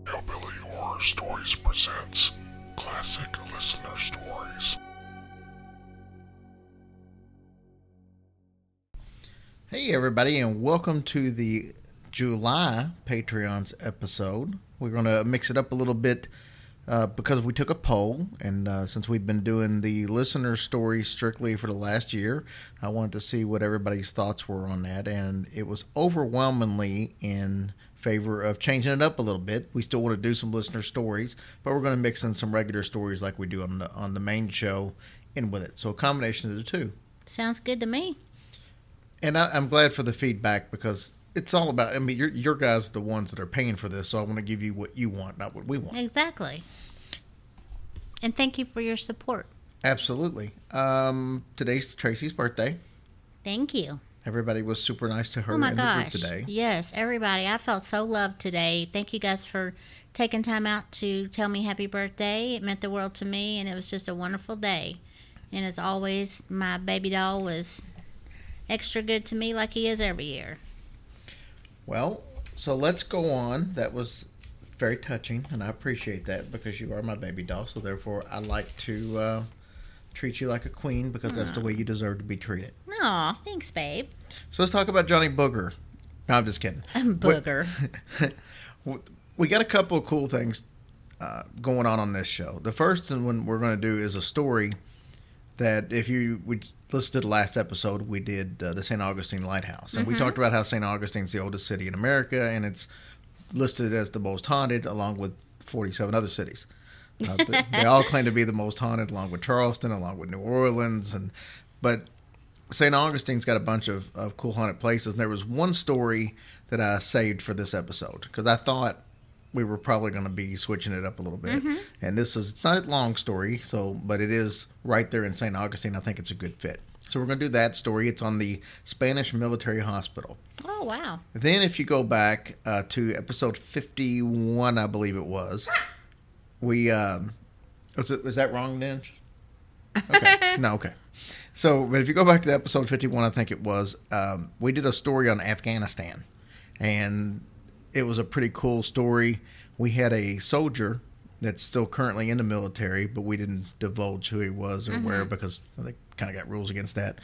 Hillbilly Horror Stories presents Classic Listener Stories. Hey everybody, and welcome to the July Patreons episode. We're going to mix it up a little bit because we took a poll, and since we've been doing the listener stories strictly for the last year, I wanted to see what everybody's thoughts were on that, and it was overwhelmingly in favor of changing it up a little bit. We still want to do some listener stories, but we're going to mix in some regular stories like we do on the main show in with it. So a combination of the two. Sounds good to me. And I'm glad for the feedback because it's all about, I mean, your guys are the ones that are paying for this, so I want to give you what you want, not what we want. Exactly. And thank you for your support. Absolutely. Today's Tracy's birthday. Thank you. Everybody was super nice to her Oh my in gosh. the group today. Yes, everybody. I felt so loved today. Thank you guys for taking time out to tell me happy birthday. It meant the world to me, and it was just a wonderful day. And as always, my baby doll was extra good to me like he is every year. Well, so let's go on. That was very touching, and I appreciate that because you are my baby doll, so therefore I like to treat you like a queen because that's the way you deserve to be treated. Aw, thanks, babe. So let's talk about Johnny Booger. No, I'm just kidding. Booger. We got a couple of cool things going on this show. The first one we're going to do is a story that if you would listen to the last episode, we did the St. Augustine Lighthouse. And we talked about how St. Augustine's the oldest city in America, and it's listed as the most haunted along with 47 other cities. They all claim to be the most haunted along with Charleston, along with New Orleans. But St. Augustine's got a bunch of cool haunted places. And there was one story that I saved for this episode because I thought we were probably going to be switching it up a little bit. And it's not a long story, but it is right there in St. Augustine. I think it's a good fit. So we're going to do that story. It's on the Spanish Military Hospital. Oh, wow. Then if you go back to episode 51, I believe it was, was that wrong, Ninja? Okay. No, okay. So, but if you go back to episode 51, I think it was, we did a story on Afghanistan. And it was a pretty cool story. We had a soldier that's still currently in the military, but we didn't divulge who he was or where because they kind of got rules against that.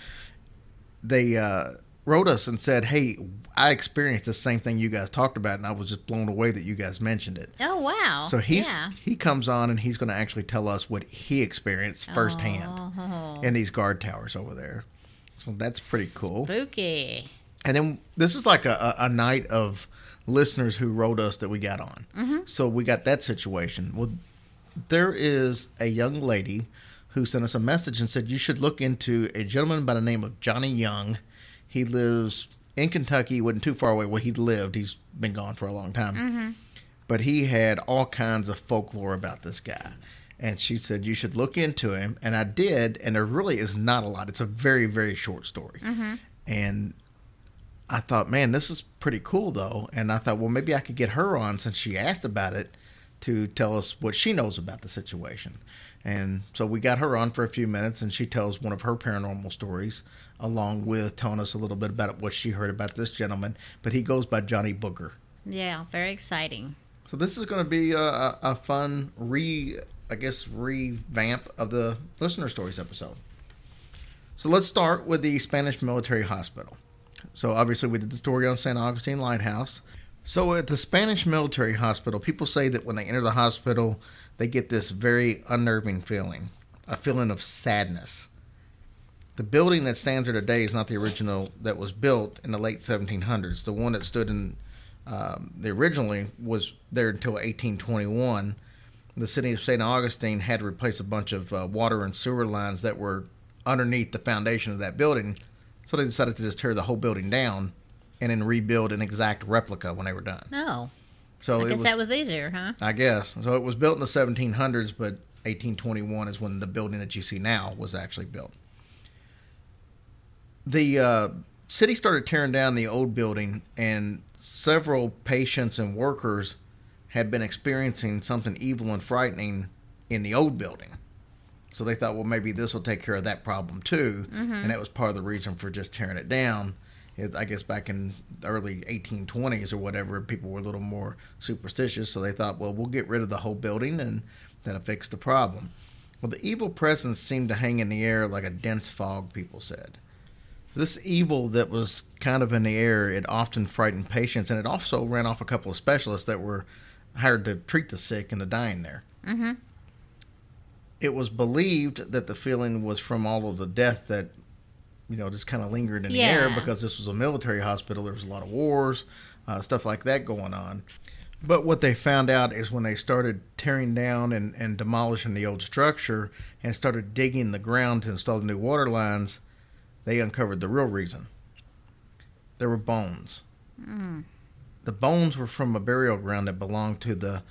They wrote us and said, hey, I experienced the same thing you guys talked about, and I was just blown away that you guys mentioned it. Oh, wow. So he comes on, and he's going to actually tell us what he experienced firsthand in these guard towers over there. So that's pretty cool. Spooky. And then this is like a night of listeners who wrote us that we got on. So we got that situation. Well, there is a young lady who sent us a message and said you should look into a gentleman by the name of Johnny Young. He lives in Kentucky. He wasn't too far away where he lived. He's been gone for a long time. But he had all kinds of folklore about this guy. And she said you should look into him. And I did, and there really is not a lot. It's a very, very short story. And I thought, man, this is pretty cool, though. And I thought, well, maybe I could get her on since she asked about it to tell us what she knows about the situation. And so we got her on for a few minutes, and she tells one of her paranormal stories, along with telling us a little bit about what she heard about this gentleman. But he goes by Johnny Booger. Yeah, very exciting. So this is going to be a fun revamp of the Listener Stories episode. So let's start with the Spanish Military Hospital. So obviously we did the story on St. Augustine Lighthouse. So at the Spanish Military Hospital, people say that when they enter the hospital, they get this very unnerving feeling, a feeling of sadness. The building that stands there today is not the original that was built in the late 1700s. The one that stood in originally was there until 1821. The city of St. Augustine had to replace a bunch of water and sewer lines that were underneath the foundation of that building. So they decided to just tear the whole building down and then rebuild an exact replica when they were done. Oh. So I guess that was easier, huh? I guess. So it was built in the 1700s, but 1821 is when the building that you see now was actually built. The city started tearing down the old building, and several patients and workers had been experiencing something evil and frightening in the old building. So they thought, well, maybe this will take care of that problem too. And that was part of the reason for just tearing it down. I guess back in the early 1820s or whatever, people were a little more superstitious, so they thought, well, we'll get rid of the whole building and that'll fix the problem. Well, the evil presence seemed to hang in the air like a dense fog, people said. This evil that was kind of in the air, it often frightened patients, and it also ran off a couple of specialists that were hired to treat the sick and the dying there. Mm-hmm. It was believed that the feeling was from all of the death that, just kind of lingered in the air, because this was a military hospital. There was a lot of wars, stuff like that going on. But what they found out is when they started tearing down and demolishing the old structure and started digging the ground to install the new water lines, they uncovered the real reason. There were bones. Mm. The bones were from a burial ground that belonged to the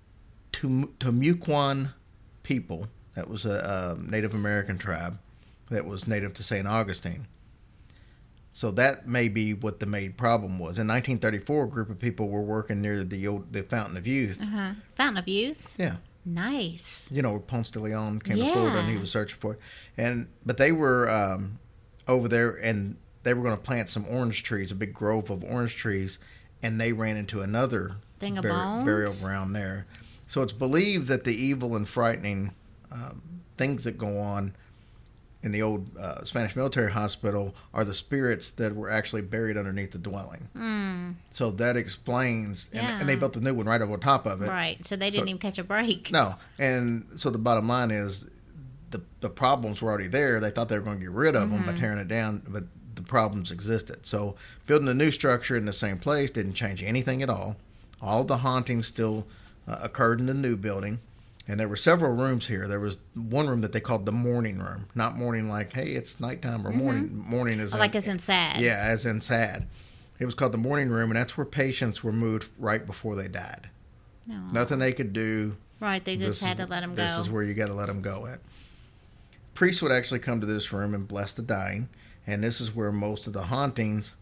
Timucuan people. That was a Native American tribe that was native to St. Augustine. So that may be what the main problem was. In 1934, a group of people were working near the Fountain of Youth. Uh-huh. Fountain of Youth? Yeah. Nice. Where Ponce de Leon came to Florida and he was searching for it. But they were over there, and they were going to plant some orange trees, a big grove of orange trees, and they ran into another burial ground there. So it's believed that the evil and frightening things that go on in the old Spanish military hospital are the spirits that were actually buried underneath the dwelling. Mm. So that explains, and they built the new one right over top of it. Right, so they didn't even catch a break. No, and so the bottom line is the problems were already there. They thought they were going to get rid of them by tearing it down, but the problems existed. So building a new structure in the same place didn't change anything at all. All the hauntings still occurred in the new building. And there were several rooms here. There was one room that they called the morning room. Not morning like, hey, it's nighttime, or morning. Morning is as in sad. Yeah, as in sad. It was called the morning room, and that's where patients were moved right before they died. Aww. Nothing they could do. Right, they just had to let them go. This is where you got to let them go at. Priests would actually come to this room and bless the dying, and this is where most of the hauntings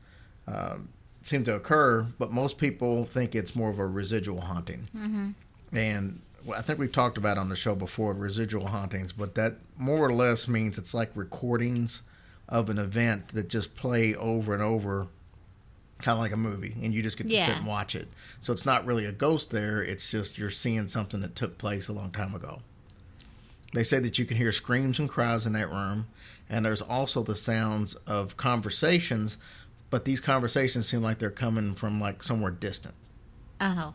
seem to occur, but most people think it's more of a residual haunting. Mm-hmm. And I think we've talked about on the show before residual hauntings, but that more or less means it's like recordings of an event that just play over and over, kind of like a movie, and you just get to sit and watch it. So it's not really a ghost there, it's just you're seeing something that took place a long time ago. They say that you can hear screams and cries in that room, and there's also the sounds of conversations, but these conversations seem like they're coming from like somewhere distant. Oh.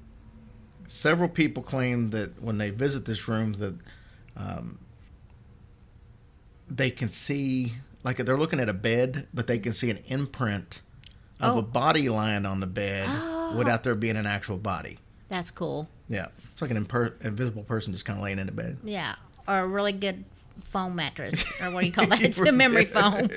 Several people claim that when they visit this room that they can see, like they're looking at a bed, but they can see an imprint of a body lying on the bed without there being an actual body. That's cool. Yeah. It's like an invisible person just kind of laying in the bed. Yeah. Or a really good foam mattress. Or what do you call that? It's a memory foam.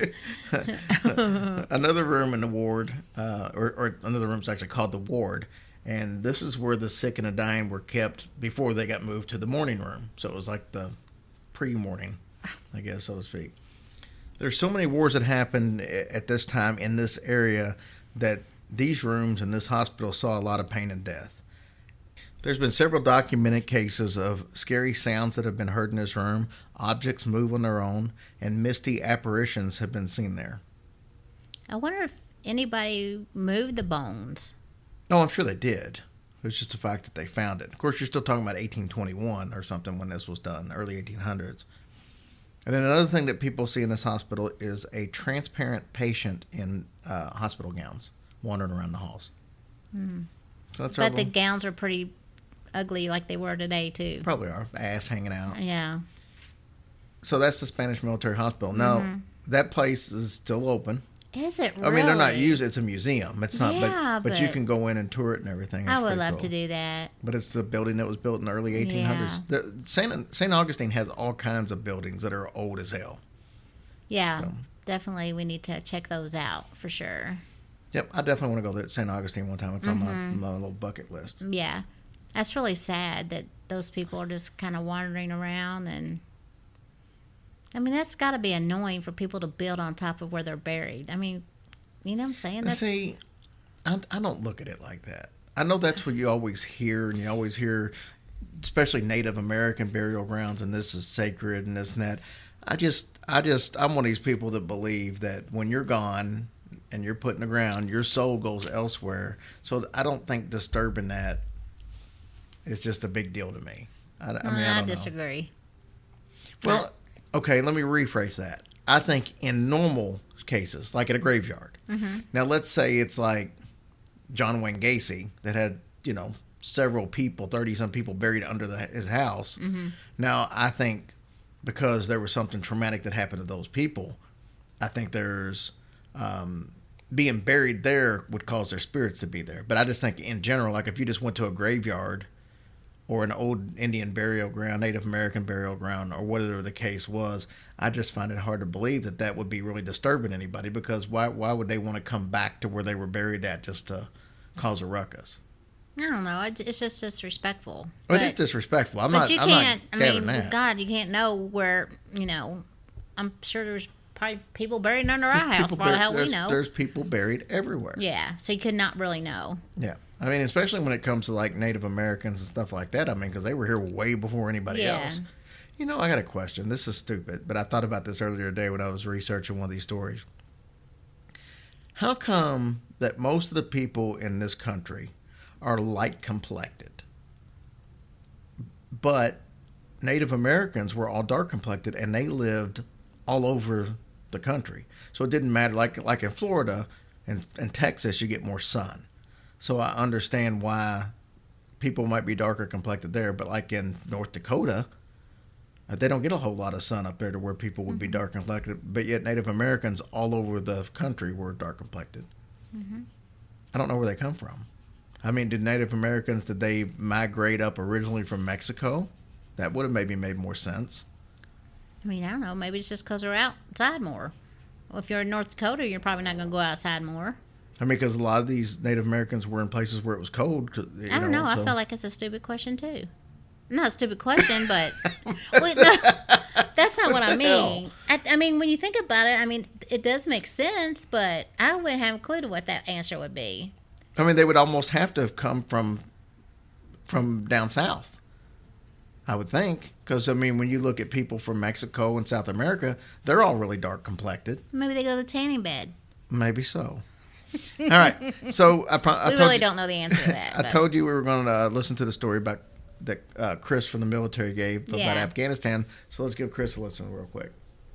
Another room in the ward, or another room is actually called the ward. And this is where the sick and the dying were kept before they got moved to the morning room. So it was like the pre-morning, I guess, so to speak. There's so many wars that happened at this time in this area that these rooms in this hospital saw a lot of pain and death. There's been several documented cases of scary sounds that have been heard in this room, objects move on their own, and misty apparitions have been seen there. I wonder if anybody moved the bones. No, I'm sure they did. It was just the fact that they found it. Of course, you're still talking about 1821 or something when this was done, early 1800s. And then another thing that people see in this hospital is a transparent patient in hospital gowns wandering around the halls. Mm. So that's but the gowns are pretty ugly like they were today, too. Probably are. Ass hanging out. Yeah. So that's the Spanish Military Hospital. Now, that place is still open. Is it really? I mean, they're not used. It's a museum. It's not, yeah, but you can go in and tour it and everything. I would love to do that. But it's the building that was built in the early 1800s. Yeah. St. Augustine has all kinds of buildings that are old as hell. Yeah, so. Definitely we need to check those out for sure. Yep, I definitely want to go there to St. Augustine one time. It's on my little bucket list. Yeah, that's really sad that those people are just kind of wandering around and... I mean, that's got to be annoying for people to build on top of where they're buried. I mean, you know what I'm saying? See, I don't look at it like that. I know that's what you always hear, and you always hear, especially Native American burial grounds, and this is sacred and this and that. I'm one of these people that believe that when you're gone, and you're put in the ground, your soul goes elsewhere. So I don't think disturbing that is just a big deal to me. I mean, I don't disagree. Know. Well, okay, let me rephrase that. I think in normal cases, like at a graveyard. Mm-hmm. Now, let's say it's like John Wayne Gacy that had, several people, 30-some people buried under his house. Mm-hmm. Now, I think because there was something traumatic that happened to those people, I think there's being buried there would cause their spirits to be there. But I just think in general, like if you just went to a graveyard or an old Indian burial ground, Native American burial ground, or whatever the case was, I just find it hard to believe that that would be really disturbing anybody, because why would they want to come back to where they were buried at just to cause a ruckus? I don't know. It's just disrespectful. Well, it is disrespectful. I'm but not. You I'm can't. not I mean, that. God, you can't know where. I'm sure there's probably people buried under our house. For all the hell we know. There's people buried everywhere. Yeah, so you could not really know. Yeah, I mean, especially when it comes to like Native Americans and stuff like that. I mean, because they were here way before anybody else. I got a question. This is stupid, but I thought about this earlier today when I was researching one of these stories. How come that most of the people in this country are light complected, but Native Americans were all dark complected and they lived all over the country? So it didn't matter. Like in Florida and Texas, you get more sun. So I understand why people might be darker complected there, but like in North Dakota, they don't get a whole lot of sun up there to where people would be dark complected, but yet Native Americans all over the country were dark complected. Mm-hmm. I don't know where they come from. I mean, did Native Americans, did they migrate up originally from Mexico? That would have maybe made more sense. I mean, I don't know. Maybe it's just because they're outside more. Well, if you're in North Dakota, you're probably not going to go outside more. I mean, because a lot of these Native Americans were in places where it was cold. I don't know. I feel like it's a stupid question, too. Not a stupid question, but well, no, that's not what I mean. I mean, when you think about it, I mean, it does make sense, but I wouldn't have a clue to what that answer would be. I mean, they would almost have to have come from down south, I would think. Because, I mean, when you look at people from Mexico and South America, they're all really dark complected. Maybe they go to the tanning bed. Maybe so. All right. So we really don't know the answer to that. I told you we were going to listen to the story about that Chris from the military gave about Afghanistan. So let's give Chris a listen real quick.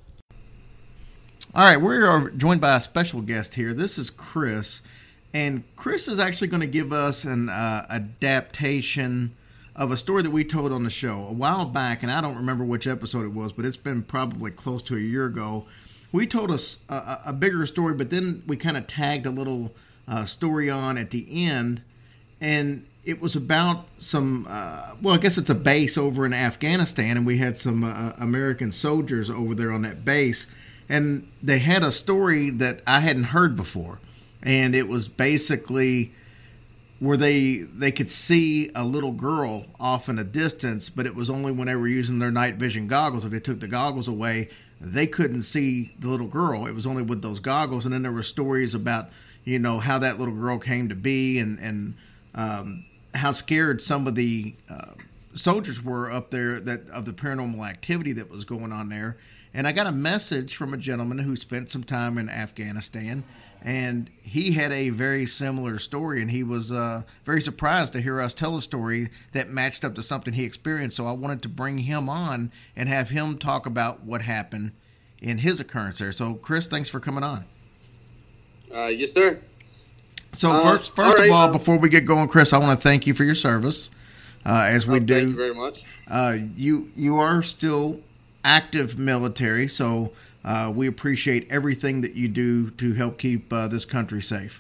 All right. We are joined by a special guest here. This is Chris. And Chris is actually going to give us an adaptation of a story that we told on the show a while back, and I don't remember which episode it was, but it's been probably close to a year ago. We told us a bigger story, but then we kind of tagged a little story on at the end, and it was about some, I guess it's a base over in Afghanistan, and we had some American soldiers over there on that base, and they had a story that I hadn't heard before. And it was basically where they could see a little girl off in a distance, but it was only when they were using their night vision goggles. If they took the goggles away, they couldn't see the little girl. It was only with those goggles. And then there were stories about, how that little girl came to be and how scared some of the soldiers were up there of the paranormal activity that was going on there. And I got a message from a gentleman who spent some time in Afghanistan, and he had a very similar story, and he was very surprised to hear us tell a story that matched up to something he experienced. So I wanted to bring him on and have him talk about what happened in his occurrence there. So, Chris, thanks for coming on. Yes, sir. So first of all, before we get going, Chris, I want to thank you for your service, as we do. Thank you very much. You are still active military, so we appreciate everything that you do to help keep this country safe.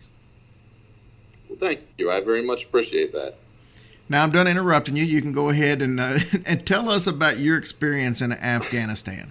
Well, thank you. I very much appreciate that. Now, I'm done interrupting you. You can go ahead and and tell us about your experience in Afghanistan.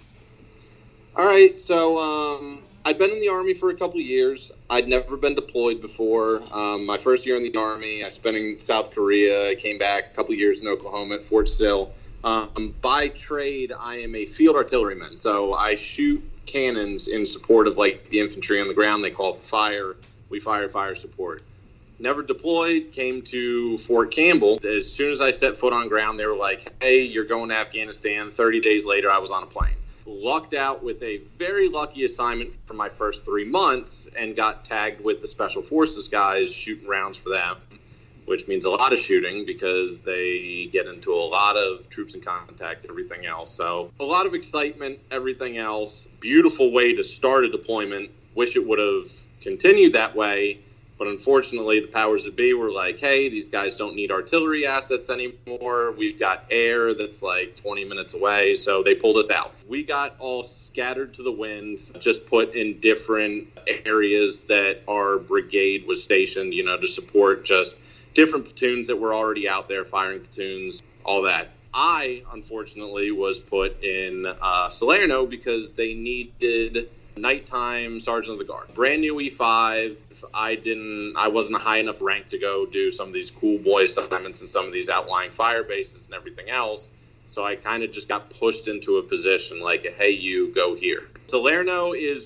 All right. So I'd been in the Army for a couple of years. I'd never been deployed before. My first year in the Army, I spent in South Korea. I came back a couple of years in Oklahoma at Fort Sill. By trade, I am a field artilleryman, so I shoot cannons in support of the infantry on the ground. They call it fire. We fire support. Never deployed, came to Fort Campbell. As soon as I set foot on ground, they were like, hey, you're going to Afghanistan. 30 days later, I was on a plane. lucked out with a very lucky assignment for my first 3 months and got tagged with the Special Forces guys shooting rounds for them, which means a lot of shooting because they get into a lot of troops in contact, everything else. So a lot of excitement, everything else. Beautiful way to start a deployment. Wish it would have continued that way. But unfortunately, the powers that be were like, hey, these guys don't need artillery assets anymore. We've got air that's like 20 minutes away. So they pulled us out. We got all scattered to the wind, just put in different areas that our brigade was stationed, to support just different platoons that were already out there, firing platoons, all that. I, unfortunately, was put in Salerno because they needed nighttime sergeant of the guard. Brand new E5. I wasn't a high enough rank to go do some of these cool boy assignments and some of these outlying fire bases and everything else. So I kind of just got pushed into a position like, hey, you go here. Salerno is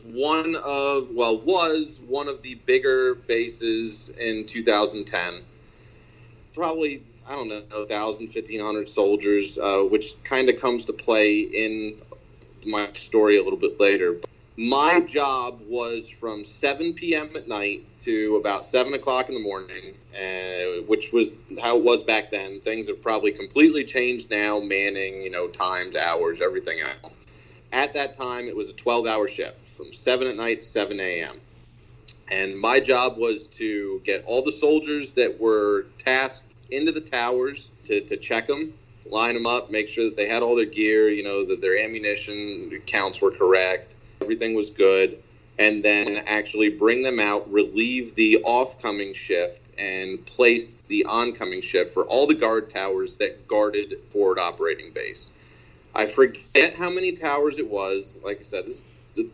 was one of the bigger bases in 2010. Probably, 1,000, 1,500 soldiers, which kind of comes to play in my story a little bit later. My job was from 7 p.m. at night to about 7 o'clock in the morning, which was how it was back then. Things have probably completely changed now, manning, times, hours, everything else. At that time, it was a 12-hour shift from 7 at night to 7 a.m. And my job was to get all the soldiers that were tasked into the towers to check them, to line them up, make sure that they had all their gear, that their ammunition counts were correct. Everything was good, and then actually bring them out, relieve the off-coming shift, and place the oncoming shift for all the guard towers that guarded forward operating base. I forget how many towers it was. Like I said, this is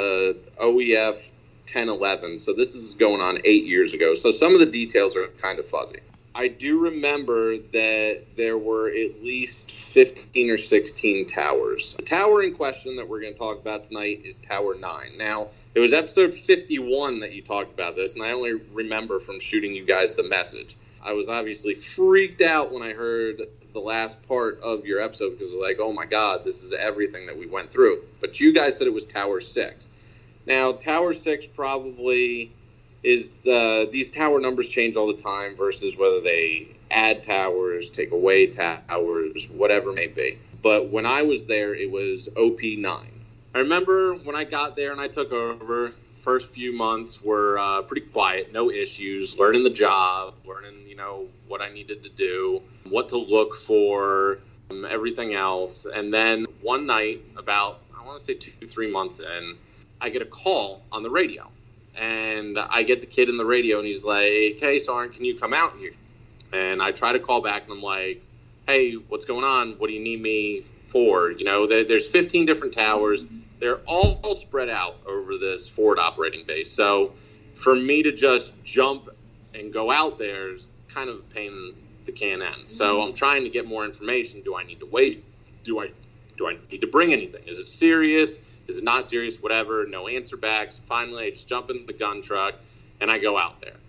OEF 1011, so this is going on 8 years ago. So some of the details are kind of fuzzy. I do remember that there were at least 15 or 16 towers. The tower in question that we're going to talk about tonight is Tower 9. Now, it was episode 51 that you talked about this, and I only remember from shooting you guys the message. I was obviously freaked out when I heard the last part of your episode because I was like, oh my God, this is everything that we went through. But you guys said it was Tower 6. Now, Tower 6 probably is these tower numbers change all the time versus whether they add towers, take away towers, whatever it may be. But when I was there, it was OP9. I remember when I got there and I took over, first few months were pretty quiet, no issues, learning the job, learning, what I needed to do, what to look for, everything else. And then one night, about, I want to say 2-3 months in, I get a call on the radio. And I get the kid in the radio, and he's like, hey, Soren, can you come out here? And I try to call back, and I'm like, hey, what's going on? What do you need me for? There's 15 different towers. They're all spread out over this forward operating base. So for me to just jump and go out there is kind of a pain in the can end. So I'm trying to get more information. Do I need to wait? Do I need to bring anything? Is it serious? Is it not serious? Whatever. No answer back. So finally, I just jump in the gun truck, and I go out there.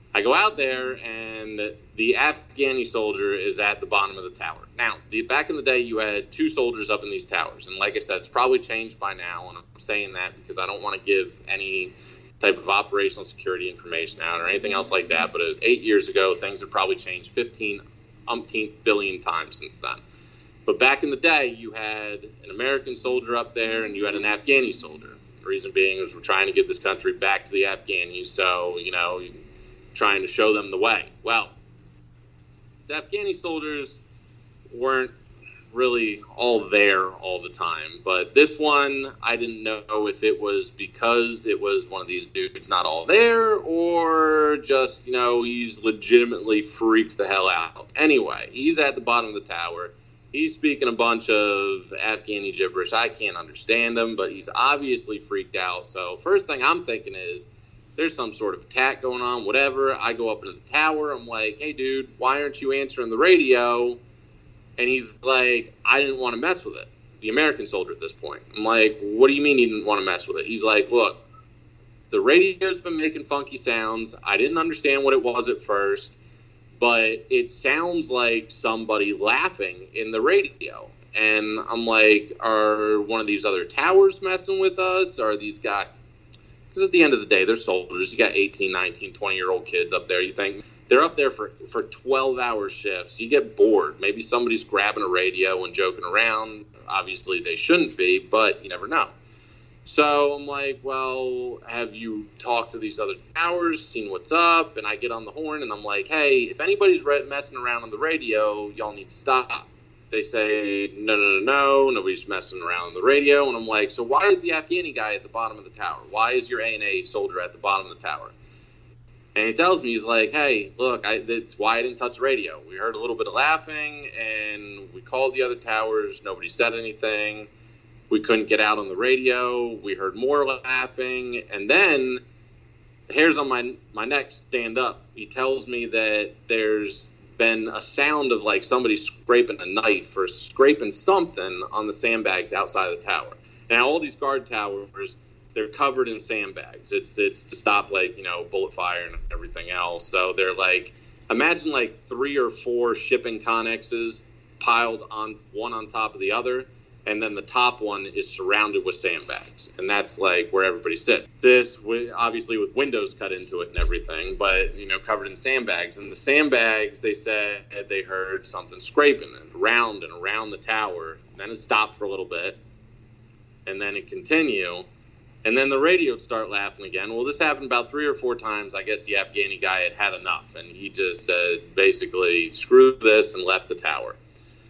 And the Afghani soldier is at the bottom of the tower. Now, back in the day, you had 2 soldiers up in these towers. And like I said, it's probably changed by now. And I'm saying that because I don't want to give any type of operational security information out or anything else like that. But 8 years ago, things have probably changed 15 umpteenth billion times since then. But back in the day, you had an American soldier up there and you had an Afghani soldier. The reason being is we're trying to give this country back to the Afghanis, so, trying to show them the way. Well, these Afghani soldiers weren't really all there all the time. But this one, I didn't know if it was because it was one of these dudes not all there or just, he's legitimately freaked the hell out. Anyway, he's at the bottom of the tower. He's speaking a bunch of Afghani gibberish. I can't understand him, but he's obviously freaked out. So first thing I'm thinking is there's some sort of attack going on, whatever. I go up into the tower. I'm like, hey, dude, why aren't you answering the radio? And he's like, I didn't want to mess with it. The American soldier at this point. I'm like, what do you mean you didn't want to mess with it? He's like, look, the radio's been making funky sounds. I didn't understand what it was at first, but it sounds like somebody laughing in the radio. And I'm like, are one of these other towers messing with us? Or are these guys? Because at the end of the day, they're soldiers. You got 18, 19, 20-year-old kids up there. You think they're up there for 12-hour shifts. You get bored. Maybe somebody's grabbing a radio and joking around. Obviously, they shouldn't be, but you never know. So I'm like, well, have you talked to these other towers, seen what's up? And I get on the horn, and I'm like, hey, if anybody's messing around on the radio, y'all need to stop. They say, no, nobody's messing around on the radio. And I'm like, so why is the Afghani guy at the bottom of the tower? Why is your A&A soldier at the bottom of the tower? And he tells me, he's like, hey, look, that's why I didn't touch the radio. We heard a little bit of laughing, and we called the other towers. Nobody said anything. We couldn't get out on the radio. We heard more laughing. And then, hairs on my neck stand up. He tells me that there's been a sound of like somebody scraping a knife or scraping something on the sandbags outside of the tower. Now, all these guard towers, they're covered in sandbags. It's to stop like, bullet fire and everything else. So they're like, imagine like 3 or 4 shipping Connexes piled on one on top of the other. And then the top one is surrounded with sandbags. And that's like where everybody sits. This, obviously with windows cut into it and everything, but, covered in sandbags. And the sandbags, they said they heard something scraping around and around the tower. And then it stopped for a little bit. And then it continued. And then the radio would start laughing again. Well, this happened about 3 or 4 times. I guess the Afghani guy had enough. And he just said, basically, screw this and left the tower.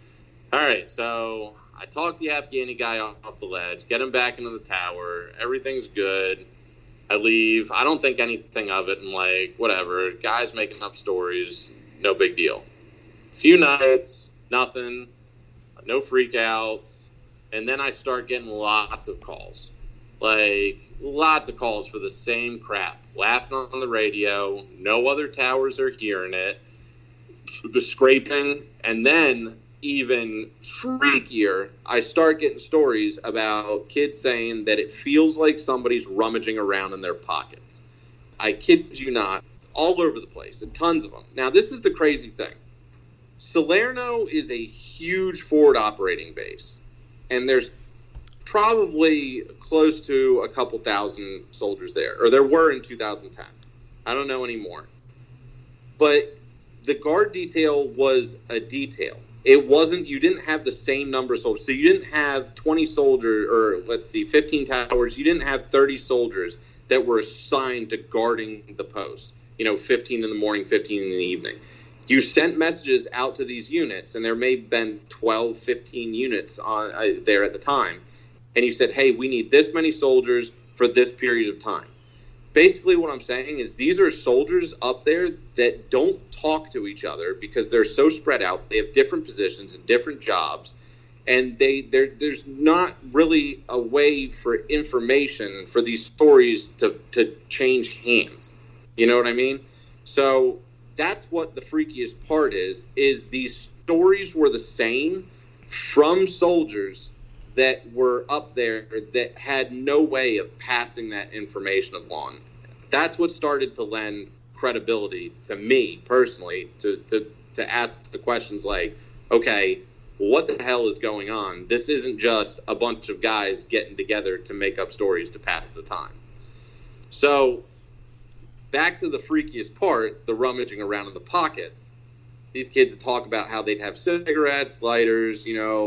All right, so I talk the Afghani guy off the ledge, get him back into the tower. Everything's good. I leave. I don't think anything of it. I'm like, whatever. Guy's making up stories. No big deal. Few nights, nothing. No freakouts. And then I start getting lots of calls. Like, lots of calls for the same crap. Laughing on the radio. No other towers are hearing it. The scraping. And then, even freakier, I start getting stories about kids saying that it feels like somebody's rummaging around in their pockets. I kid you not, all over the place, and tons of them. Now, this is the crazy thing. Salerno is a huge forward operating base, and there's probably close to a couple thousand soldiers there, or there were in 2010. I don't know anymore. But the guard detail was a detail. It wasn't, you didn't have the same number of soldiers. So you didn't have 20 soldiers, or 15 towers. You didn't have 30 soldiers that were assigned to guarding the post. 15 in the morning, 15 in the evening. You sent messages out to these units, and there may have been 12, 15 units on there at the time. And you said, hey, we need this many soldiers for this period of time. Basically what I'm saying is these are soldiers up there that don't talk to each other because they're so spread out. They have different positions and different jobs, and there's not really a way for information for these stories to change hands. You know what I mean? So that's what the freakiest part is these stories were the same from soldiers that were up there that had no way of passing that information along. That's what started to lend credibility to me personally to ask the questions like, okay, what the hell is going on? This isn't just a bunch of guys getting together to make up stories to pass the time. So back to the freakiest part, the rummaging around in the pockets. These kids talk about how they'd have cigarettes, lighters,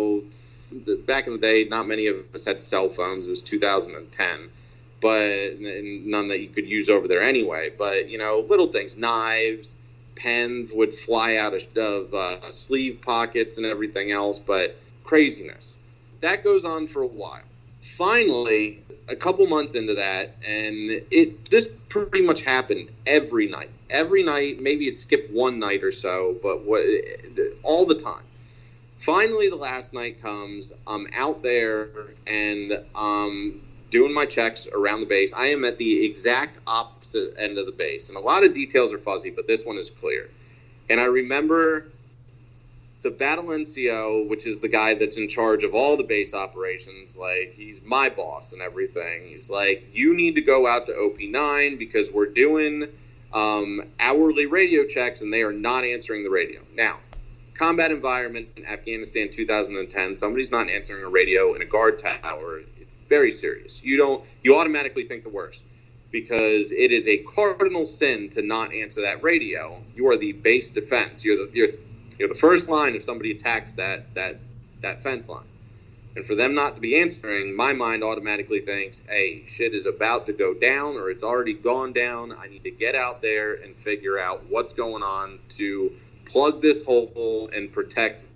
back in the day, not many of us had cell phones. It was 2010, but none that you could use over there anyway. But, little things, knives, pens would fly out of sleeve pockets and everything else, but craziness. That goes on for a while. Finally, a couple months into that, and this pretty much happened every night. Every night, maybe it skipped one night or so, but all the time. Finally, the last night comes. I'm out there and doing my checks around the base. I am at the exact opposite end of the base. And a lot of details are fuzzy, but this one is clear. And I remember the battle NCO, which is the guy that's in charge of all the base operations, like, he's my boss and everything. He's like, you need to go out to OP9 because we're doing hourly radio checks and they are not answering the radio. Now, combat environment in Afghanistan 2010, somebody's not answering a radio in a guard tower, very serious. You automatically think the worst, because it is a cardinal sin to not answer that radio. You are the base defense. You're the first line if somebody attacks that fence line. And for them not to be answering, my mind automatically thinks, hey, shit is about to go down, or it's already gone down. I need to get out there and figure out what's going on to plug this hole and protect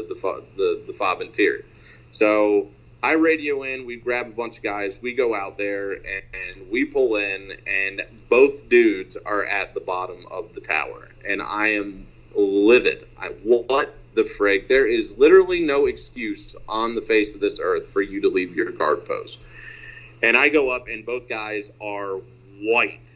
the FOB interior. So I radio in, we grab a bunch of guys, we go out there, and we pull in, and both dudes are at the bottom of the tower. And I am livid. What the frig? There is literally no excuse on the face of this earth for you to leave your guard post. And I go up, and both guys are white.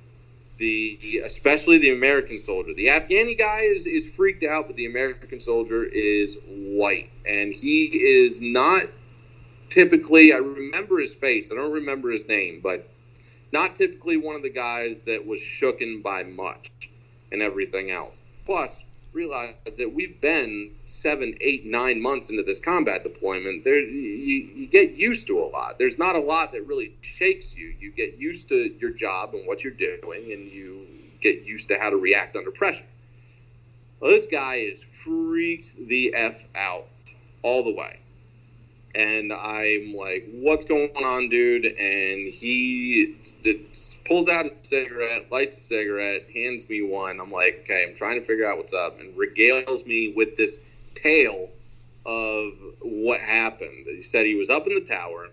Especially the American soldier. The Afghani guy is freaked out, but the American soldier is white. And he is not typically, I remember his face, I don't remember his name, but not typically one of the guys that was shooken by much and everything else. Plus, realize that we've been 7, 8, 9 months into this combat deployment. You get used to a lot. There's not a lot that really shakes you. You get used to your job and what you're doing, and you get used to how to react under pressure. Well, this guy is freaked the F out all the way. And I'm like, what's going on, dude? And he pulls out a cigarette, lights a cigarette, hands me one. I'm like, okay, I'm trying to figure out what's up, and regales me with this tale of what happened. He said he was up in the tower,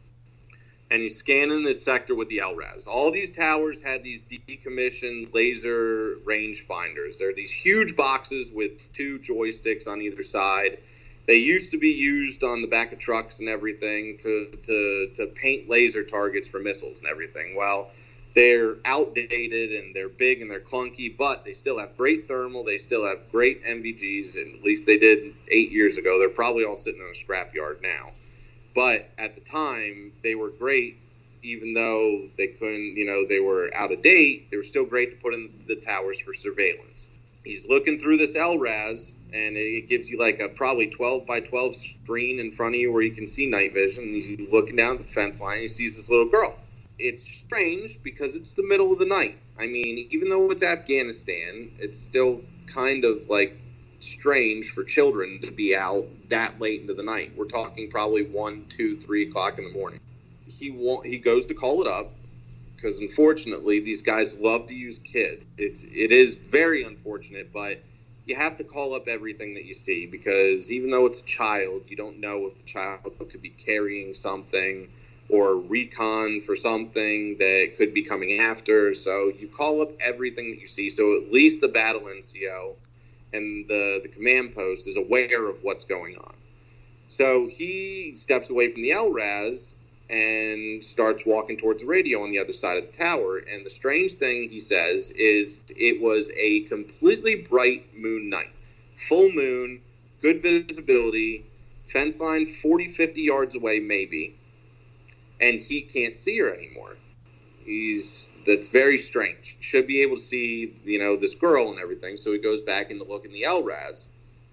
and he's scanning this sector with the LRAS. All these towers had these decommissioned laser range finders. They're these huge boxes with 2 joysticks on either side. They used to be used on the back of trucks and everything to paint laser targets for missiles and everything. Well, they're outdated and they're big and they're clunky, but they still have great thermal. They still have great NVGs, and at least they did 8 years ago. They're probably all sitting in a scrapyard now. But at the time, they were great, even though they couldn't, they were out of date. They were still great to put in the towers for surveillance. He's looking through this LRAS, and it gives you like a probably 12 by 12 screen in front of you where you can see night vision. And he's looking down at the fence line, and he sees this little girl. It's strange because it's the middle of the night. I mean, even though it's Afghanistan, it's still kind of like strange for children to be out that late into the night. We're talking probably 1, 2, 3 o'clock in the morning. He goes to call it up, because unfortunately these guys love to use KID. It is very unfortunate, but you have to call up everything that you see, because even though it's a child, you don't know if the child could be carrying something or recon for something that could be coming after. So you call up everything that you see, so at least the battle NCO and the command post is aware of what's going on. So he steps away from the LRAS and starts walking towards the radio on the other side of the tower. And the strange thing, he says, is it was a completely bright moon night. Full moon, good visibility, fence line 40, 50 yards away maybe, and he can't see her anymore. That's very strange. Should be able to see, this girl and everything. So he goes back in to look in the LRAS,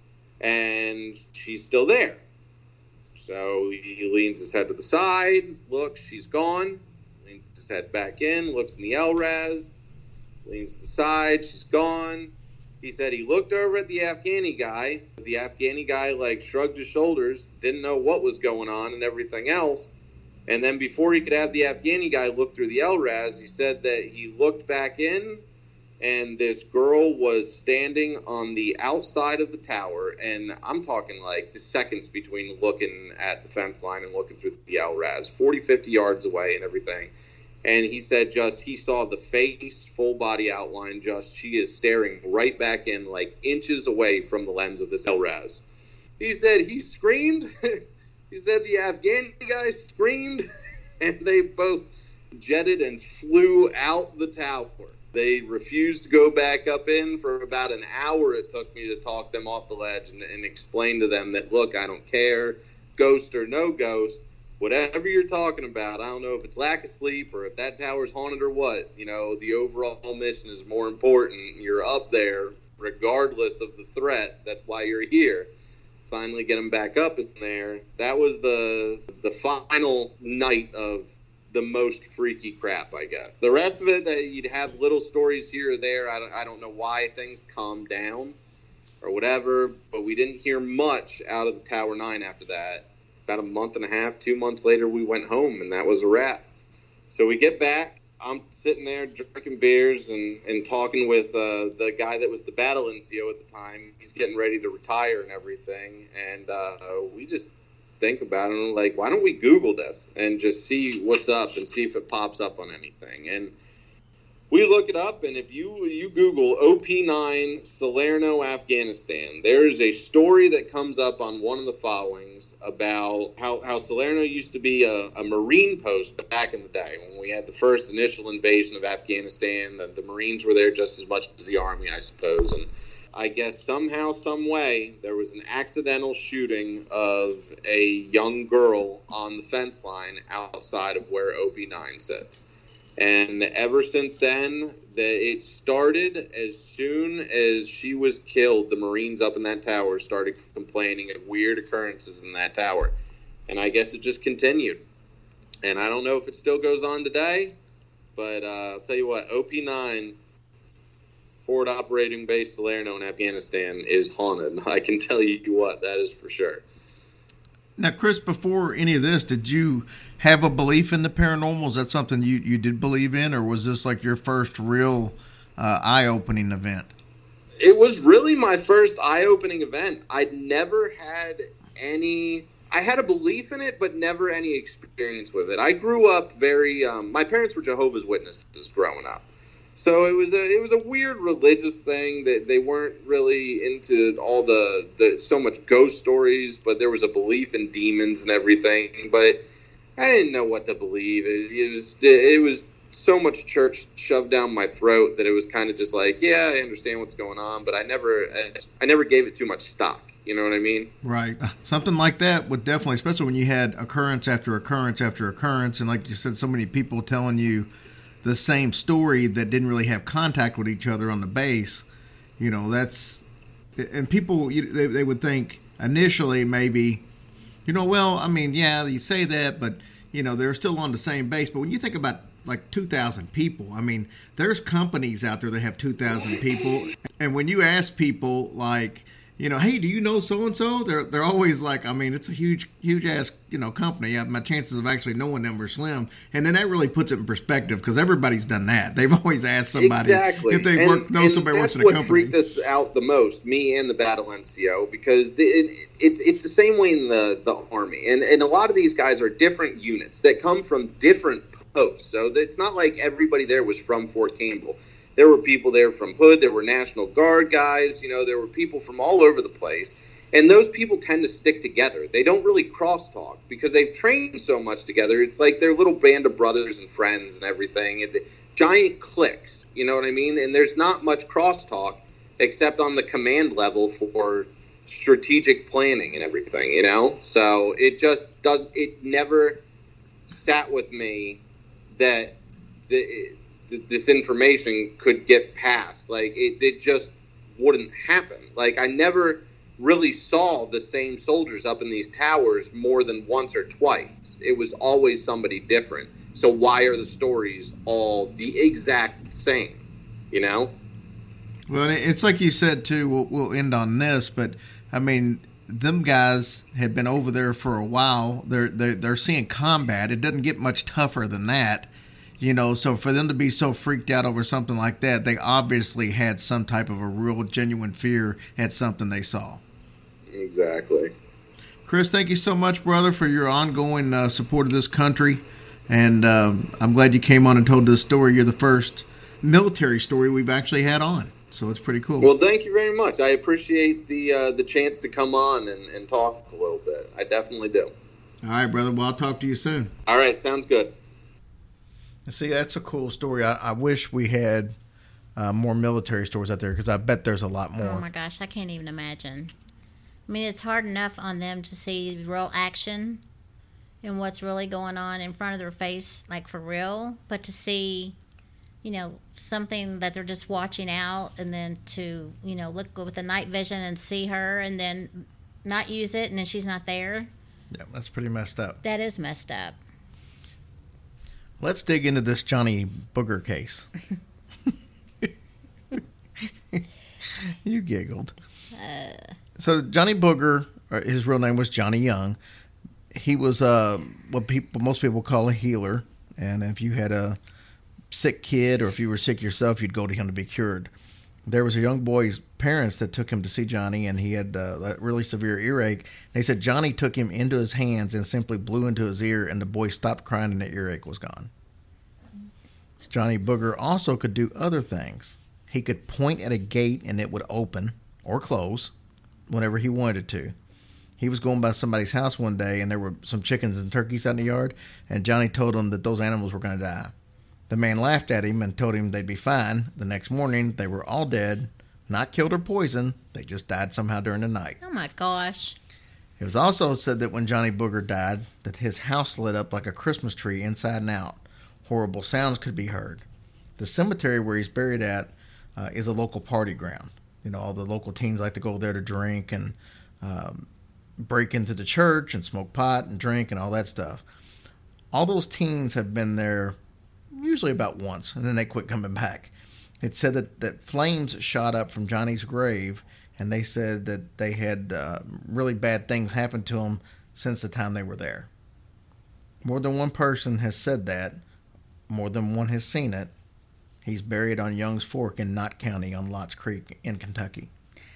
and she's still there. So he leans his head to the side, looks, she's gone. Leans his head back in, looks in the LRAS, leans to the side, she's gone. He said he looked over at the Afghani guy. The Afghani guy, shrugged his shoulders, didn't know what was going on and everything else. And then before he could have the Afghani guy look through the LRAS, he said that he looked back in, and this girl was standing on the outside of the tower, and I'm talking the seconds between looking at the fence line and looking through the LRAS, 40, 50 yards away and everything. And he said he saw the face, full body outline, she is staring right back in, inches away from the lens of this LRAS. He said he screamed. He said the Afghani guy screamed, and they both jetted and flew out the tower. They refused to go back up in. For about an hour it took me to talk them off the ledge and explain to them that, look, I don't care, ghost or no ghost, whatever you're talking about, I don't know if it's lack of sleep or if that tower's haunted or what, the overall mission is more important. You're up there, regardless of the threat. That's why you're here. Finally get them back up in there. That was the final night of the most freaky crap, I guess. The rest of it, you'd have little stories here or there. I don't know why things calmed down or whatever, but we didn't hear much out of the Tower 9 after that. About a month and a half, 2 months later, we went home, and that was a wrap. So we get back. I'm sitting there drinking beers and talking with the guy that was the battle NCO at the time. He's getting ready to retire and everything, and we just think about it and like, why don't we Google this and just see what's up and see if it pops up on anything? And we look it up, and if you Google OP9 Salerno, Afghanistan, there is a story that comes up on one of the followings about how Salerno used to be a Marine post back in the day when we had the first initial invasion of Afghanistan. The Marines were there just as much as the Army, I suppose, and I guess somehow, some way, there was an accidental shooting of a young girl on the fence line outside of where OP9 sits. And ever since then, it started as soon as she was killed. The Marines up in that tower started complaining of weird occurrences in that tower. And I guess it just continued. And I don't know if it still goes on today, but I'll tell you what, OP9... Forward Operating Base Salerno in Afghanistan is haunted. I can tell you what, that is for sure. Now, Chris, before any of this, did you have a belief in the paranormal? Is that something you did believe in, or was this like your first real eye-opening event? It was really my first eye-opening event. I'd never had any... I had a belief in it, but never any experience with it. I grew up very... my parents were Jehovah's Witnesses growing up. So it was a weird religious thing that they weren't really into all the so much ghost stories, but there was a belief in demons and everything. But I didn't know what to believe. It was so much church shoved down my throat that it was kind of just like, yeah, I understand what's going on, but I never gave it too much stock. You know what I mean? Right. Something like that would definitely, especially when you had occurrence after occurrence after occurrence, and like you said, so many people telling you the same story that didn't really have contact with each other on the base. You know, that's, and people, they would think initially maybe, you know, well, I mean, yeah, you say that, but, you know, they're still on the same base. But when you think about like 2,000 people, I mean, there's companies out there that have 2,000 people. And when you ask people like, you know, hey, do you know so-and-so? They're always like, I mean, it's a huge ass, you know, company. My chances of actually knowing them are slim. And then that really puts it in perspective because everybody's done that. They've always asked somebody if they know somebody works in a company. That's what freaked us out the most, me and the Battle NCO, because it's the same way in the Army. And a lot of these guys are different units that come from different posts. So it's not like everybody there was from Fort Campbell. There were people there from Hood. There were National Guard guys. You know, there were people from all over the place. And those people tend to stick together. They don't really crosstalk because they've trained so much together. It's like they're a little band of brothers and friends and everything. Giant cliques, you know what I mean? And there's not much crosstalk except on the command level for strategic planning and everything, you know? So it never sat with me that this information could get passed. Like, it just wouldn't happen. Like, I never really saw the same soldiers up in these towers more than once or twice. It was always somebody different. So why are the stories all the exact same, you know? Well, it's like you said, too, we'll end on this, but, I mean, them guys have been over there for a while. They're seeing combat. It doesn't get much tougher than that. You know, so for them to be so freaked out over something like that, they obviously had some type of a real genuine fear at something they saw. Exactly. Chris, thank you so much, brother, for your ongoing support of this country. And I'm glad you came on and told this story. You're the first military story we've actually had on. So it's pretty cool. Well, thank you very much. I appreciate the chance to come on and talk a little bit. I definitely do. All right, brother. Well, I'll talk to you soon. All right. Sounds good. See, that's a cool story. I wish we had more military stories out there because I bet there's a lot more. Oh, my gosh. I can't even imagine. I mean, it's hard enough on them to see real action and what's really going on in front of their face, like for real. But to see something that they're just watching out, and then to, look with the night vision and see her and then not use it, and then she's not there. Yeah, that's pretty messed up. That is messed up. Let's dig into this Johnny Booger case. You giggled. So Johnny Booger, his real name was Johnny Young. He was what most people call a healer, and if you had a sick kid or if you were sick yourself, you'd go to him to be cured. There was a young boy's parents that took him to see Johnny, and he had a really severe earache. They said Johnny took him into his hands and simply blew into his ear, and the boy stopped crying and the earache was gone. Johnny Booger also could do other things. He could point at a gate and it would open or close whenever he wanted to. He was going by somebody's house one day, and there were some chickens and turkeys out in the yard, and Johnny told him that those animals were going to die. The man laughed at him and told him they'd be fine. The next morning, they were all dead, not killed or poisoned. They just died somehow during the night. Oh, my gosh. It was also said that when Johnny Booger died, that his house lit up like a Christmas tree inside and out. Horrible sounds could be heard. The cemetery where he's buried at is a local party ground. All the local teens like to go there to drink and break into the church and smoke pot and drink and all that stuff. All those teens have been there usually about once, and then they quit coming back. It said that flames shot up from Johnny's grave, and they said that they had really bad things happen to him since the time they were there. More than one person has said that. More than one has seen it. He's buried on Young's Fork in Knott County on Lots Creek in Kentucky.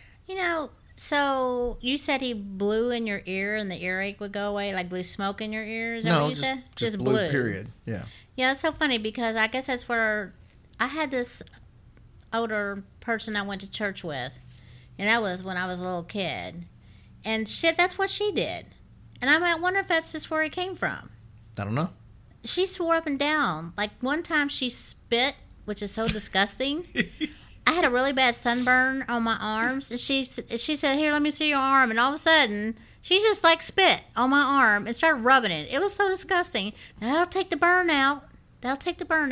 So you said he blew in your ear and the earache would go away, like blew smoke in your ear? Is that what you said? Just blew, period. Yeah. Yeah, it's so funny because I guess that's where I had this older person I went to church with, and that was when I was a little kid. And that's what she did. And I wonder if that's just where it came from. I don't know. She swore up and down. Like one time she spit, which is so disgusting. I had a really bad sunburn on my arms, and she said, "Here, let me see your arm." And all of a sudden, she just like spit on my arm and started rubbing it. It was so disgusting. That'll take the burn out. That's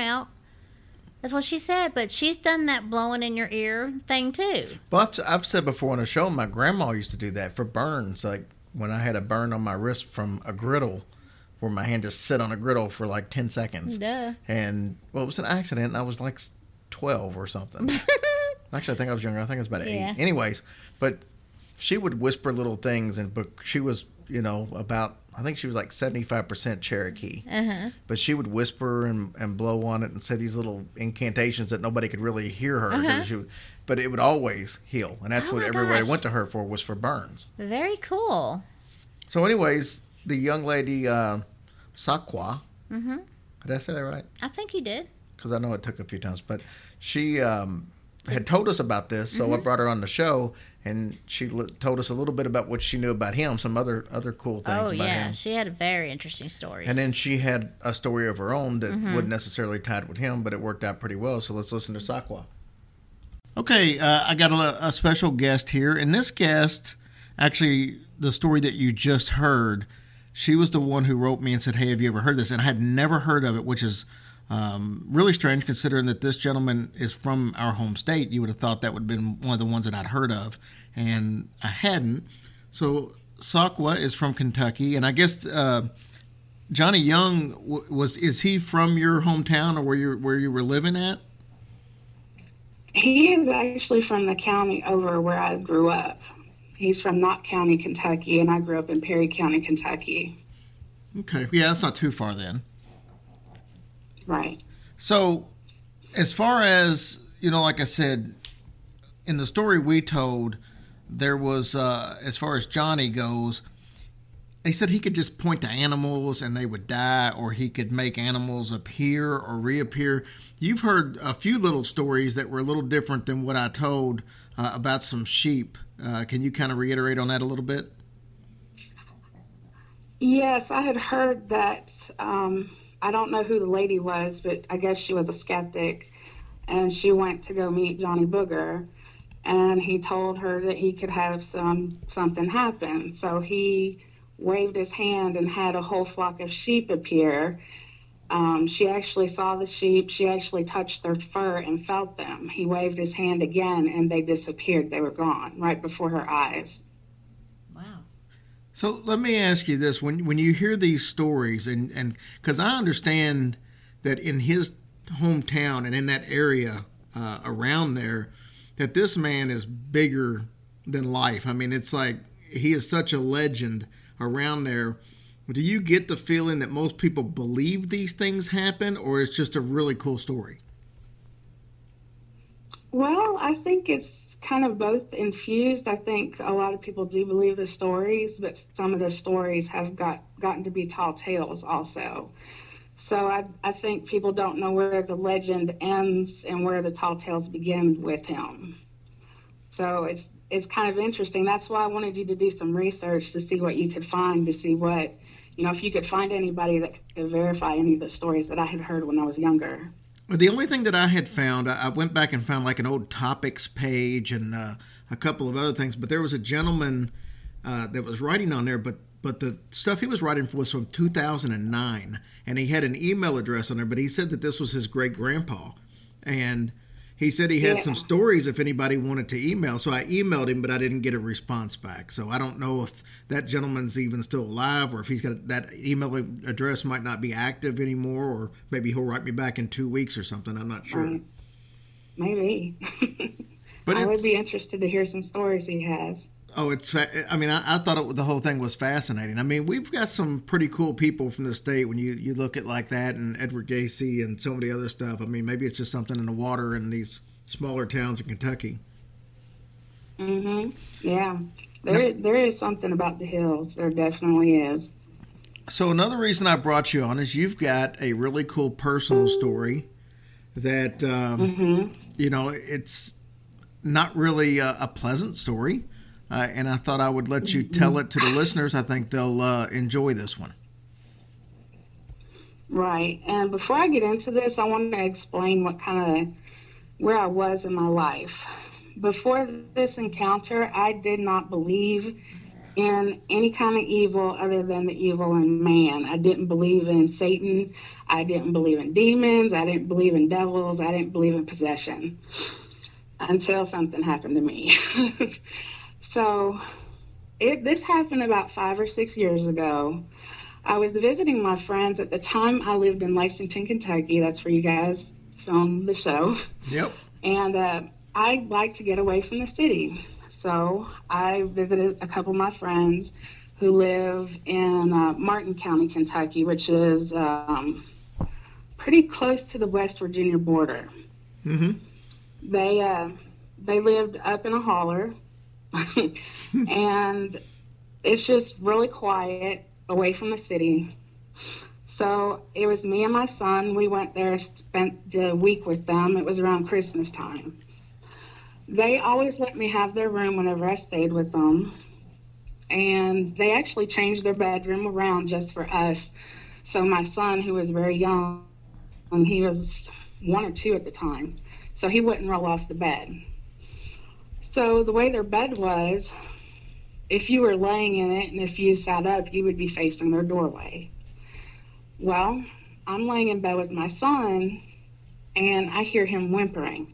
what she said. But she's done that blowing in your ear thing too. Well, I've said before on the show, my grandma used to do that for burns. Like when I had a burn on my wrist from a griddle, where my hand just sit on a griddle for like 10 seconds. Duh. And it was an accident, and I was like 12 or something. Actually, I think I was younger. I think I was about 8. Yeah. Anyways, but she would whisper little things, but she was, about, I think she was like 75% Cherokee. Uh-huh. But she would whisper and blow on it and say these little incantations that nobody could really hear her. Uh-huh. But it would always heal. And that's what everybody went to her for, was for burns. Very cool. So anyways, the young lady, Sakwa. Mm-hmm. Did I say that right? I think you did. Because I know it took a few times. But she had told us about this, so I brought her on the show, and she told us a little bit about what she knew about him, some other cool things about him. Oh, yeah. She had a very interesting story. And then she had a story of her own that wouldn't necessarily tie it with him, but it worked out pretty well. So let's listen to Sakwa. Okay, I got a special guest here. And this guest, actually, the story that you just heard, she was the one who wrote me and said, "Hey, have you ever heard this?" And I had never heard of it, which is really strange considering that this gentleman is from our home state. You would have thought that would have been one of the ones that I'd heard of, and I hadn't. So Sakwa is from Kentucky, and I guess Johnny Young is he from your hometown or where you were living at? He is actually from the county over where I grew up. He's from Knott County, Kentucky, and I grew up in Perry County, Kentucky. Okay, yeah, that's not too far then. Right. So, as far as, like I said, in the story we told, there was, as far as Johnny goes, they said he could just point to animals and they would die, or he could make animals appear or reappear. You've heard a few little stories that were a little different than what I told about some sheep. Can you kind of reiterate on that a little bit? Yes, I had heard that. I don't know who the lady was, but I guess she was a skeptic, and she went to go meet Johnny Booger, and he told her that he could have something happen. So he waved his hand and had a whole flock of sheep appear, She actually saw the sheep. She actually touched their fur and felt them. He waved his hand again, and they disappeared. They were gone right before her eyes. Wow. So let me ask you this: when you hear these stories, and because I understand that in his hometown and in that area around there, that this man is bigger than life. I mean, it's like he is such a legend around there. Do you get the feeling that most people believe these things happen, or it's just a really cool story? Well, I think it's kind of both infused. I think a lot of people do believe the stories, but some of the stories have gotten to be tall tales also. So I think people don't know where the legend ends and where the tall tales begin with him. So it's kind of interesting. That's why I wanted you to do some research to see what you could find, to see what, if you could find anybody that could verify any of the stories that I had heard when I was younger. The only thing that I had found, I went back and found like an old topics page and a couple of other things, but there was a gentleman that was writing on there, but the stuff he was writing was from 2009, and he had an email address on there, but he said that this was his great-grandpa, and he said he had some stories if anybody wanted to email. So I emailed him, but I didn't get a response back. So I don't know if that gentleman's even still alive, or if he's got that email address might not be active anymore, or maybe he'll write me back in 2 weeks or something. I'm not sure. Right. Maybe. But I would be interested to hear some stories he has. Oh, I thought the whole thing was fascinating. I mean, we've got some pretty cool people from the state when you look at like that, and Edward Gacy and some of the other stuff. I mean, maybe it's just something in the water in these smaller towns in Kentucky. Mm-hmm. Yeah. There is something about the hills. There definitely is. So another reason I brought you on is you've got a really cool personal story that, it's not really a pleasant story. And I thought I would let you tell it to the listeners. I think they'll enjoy this one. Right. And before I get into this, I want to explain where I was in my life. Before this encounter, I did not believe in any kind of evil other than the evil in man. I didn't believe in Satan. I didn't believe in demons. I didn't believe in devils. I didn't believe in possession until something happened to me. So this happened about 5 or 6 years ago. I was visiting my friends. At the time, I lived in Lexington, Kentucky. That's where you guys filmed the show. Yep. And I like to get away from the city. So I visited a couple of my friends who live in Martin County, Kentucky, which is pretty close to the West Virginia border. Mm-hmm. They lived up in a holler. And it's just really quiet away from the city. So it was me and my son. We went there, spent the week with them. It was around Christmas time. They always let me have their room whenever I stayed with them. And they actually changed their bedroom around just for us. So my son, who was very young, and he was 1 or 2 at the time, so he wouldn't roll off the bed. So the way their bed was, if you were laying in it and if you sat up, you would be facing their doorway. Well, I'm laying in bed with my son, and I hear him whimpering.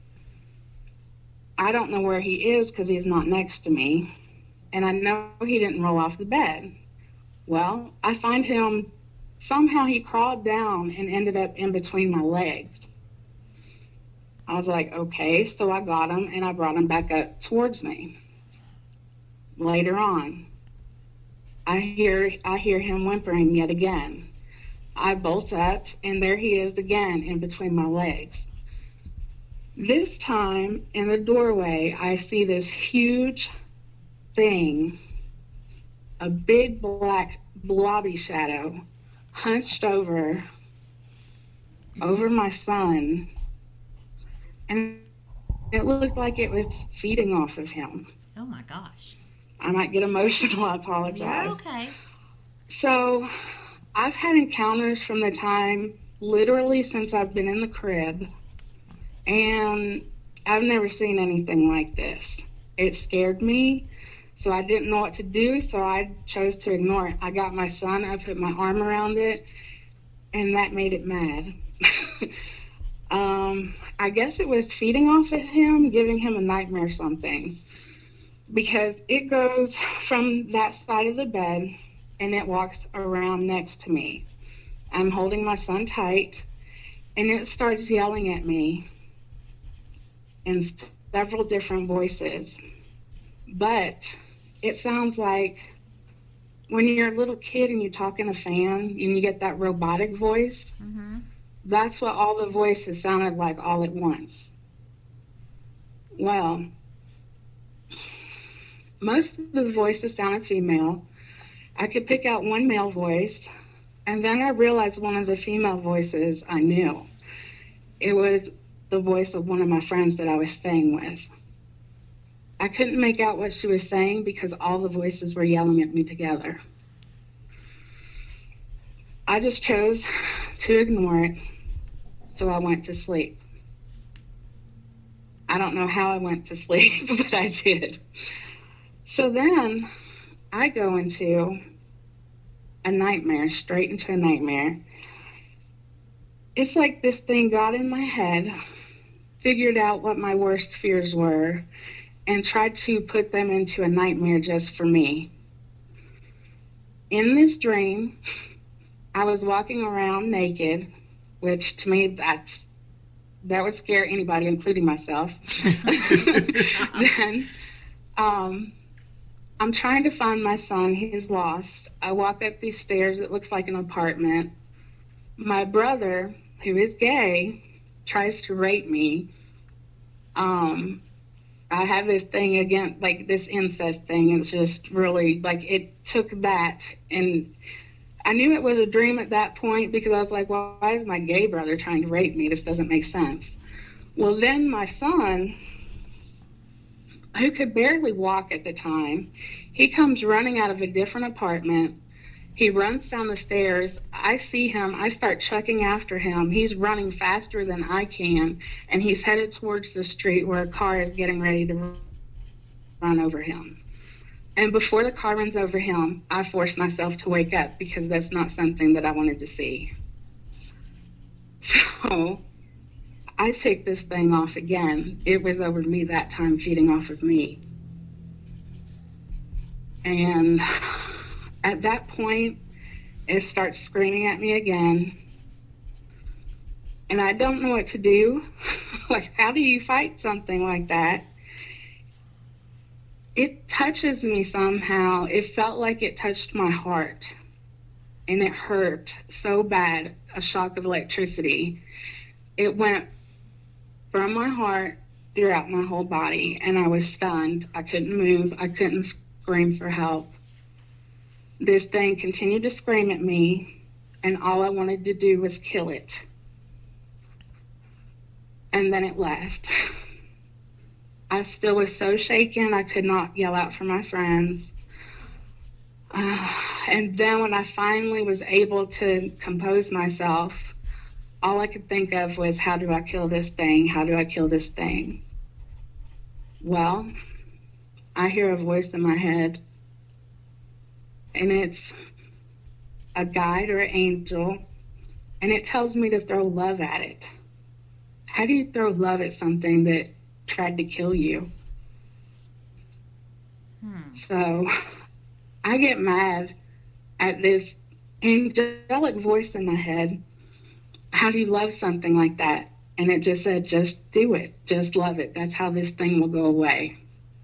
I don't know where he is because he's not next to me, and I know he didn't roll off the bed. Well, I find him, somehow he crawled down and ended up in between my legs. I was like, okay, so I got him and I brought him back up towards me. Later on, I hear him whimpering yet again. I bolt up and there he is again in between my legs. This time in the doorway, I see this huge thing, a big black blobby shadow hunched over my son. And it looked like it was feeding off of him. Oh, my gosh. I might get emotional. I apologize. You're okay. So I've had encounters from the time, literally since I've been in the crib, and I've never seen anything like this. It scared me, so I didn't know what to do, so I chose to ignore it. I got my son. I put my arm around it, and that made it mad. I guess it was feeding off of him, giving him a nightmare or something, because it goes from that side of the bed and it walks around next to me. I'm holding my son tight, and it starts yelling at me in several different voices. But it sounds like when you're a little kid and you talk in a fan and you get that robotic voice, that's what all the voices sounded like all at once. Well, most of the voices sounded female. I could pick out one male voice, and then I realized one of the female voices I knew. It was the voice of one of my friends that I was staying with. I couldn't make out what she was saying because all the voices were yelling at me together. I just chose to ignore it, so I went to sleep. I don't know how I went to sleep, but I did. So then I go into a nightmare, straight into a nightmare. It's like this thing got in my head, figured out what my worst fears were, and tried to put them into a nightmare just for me. In this dream, I was walking around naked, which to me, that would scare anybody, including myself. Then, I'm trying to find my son. He's lost. I walk up these stairs. It looks like an apartment. My brother, who is gay, tries to rape me. I have this thing again, like this incest thing. It's just really, like, it took that. And I knew it was a dream at that point because I was like, well, why is my gay brother trying to rape me? This doesn't make sense. Well, then my son, who could barely walk at the time, he comes running out of a different apartment. He runs down the stairs. I see him. I start chucking after him. He's running faster than I can, and he's headed towards the street where a car is getting ready to run over him. And before the car runs over him, I force myself to wake up because that's not something that I wanted to see. So I take this thing off again. It was over me that time, feeding off of me. And at that point, it starts screaming at me again. And I don't know what to do. Like, how do you fight something like that? It touches me somehow. It felt like it touched my heart. And it hurt so bad, a shock of electricity. It went from my heart throughout my whole body, and I was stunned. I couldn't move. I couldn't scream for help. This thing continued to scream at me, and all I wanted to do was kill it. And then it left. I still was so shaken, I could not yell out for my friends. And then when I finally was able to compose myself, all I could think of was, how do I kill this thing? How do I kill this thing? Well, I hear a voice in my head, and it's a guide or an angel, and it tells me to throw love at it. How do you throw love at something that tried to kill you? So I get mad at this angelic voice in my head. How do you love something like that? And it just said, just do it. Just love it. That's how this thing will go away.